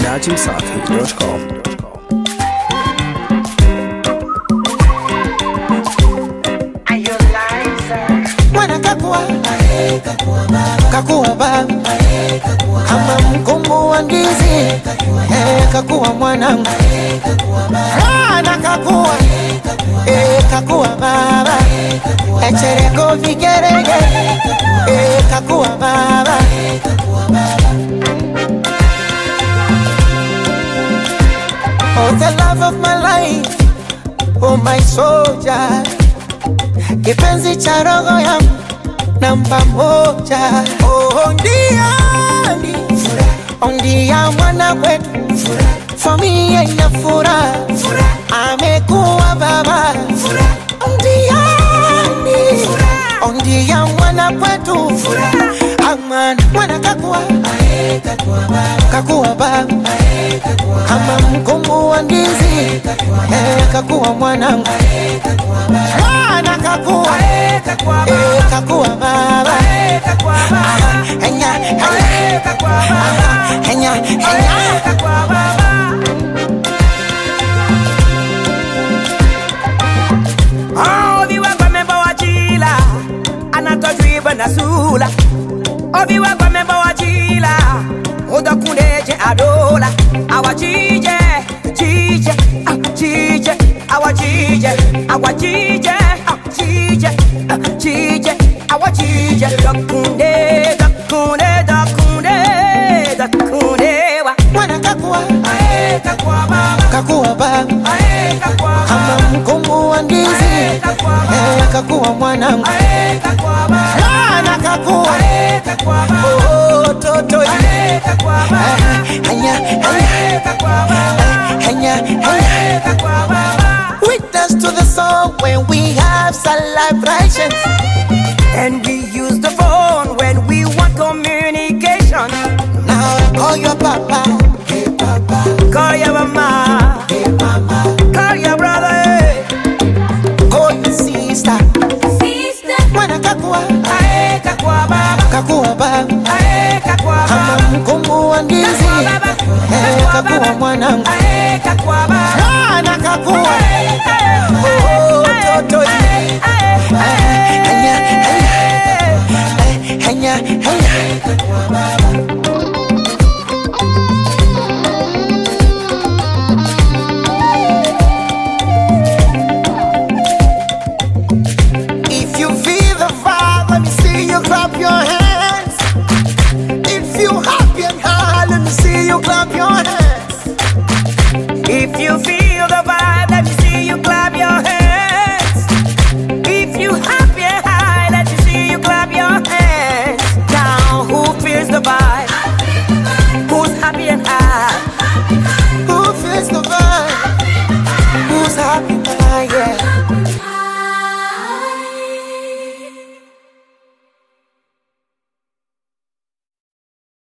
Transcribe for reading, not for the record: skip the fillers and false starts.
najimsafi.com. Mwana kakua baba kama mkungu wa ndizi, kakua mwanangu. Mwana kakua baba echereko vigerege, kakua baba. Oh, the love of my life, oh my soldier, kipenzi cha roho yangu namba moja. Oh, ndia mwana kwetu, familia ina furaha, amekuwa baba. Ndia mwana kwetu, amana mwana kakua baba kama mkungu wa ndizi, kakua mwanangu. Mwana kakua baba henya Obiwa kwa memba wa jila anatojwiba na sula. Obiwa kwa memba wa jila oda kundeje adola. Awa jije awa jije awa jije dakunde wa mwana kakua baba kama mkungu wa ndizi, kakua mwanangu. Mwana kakua toto henya witness to the song when we have celebrations, and we use the phone when we want communication. Now call your papa, hey papa, call your mama, hey mama, call your brother, call your sister. Mwana kakua baba kama mkungu wa ndizi, kakua mwanangu.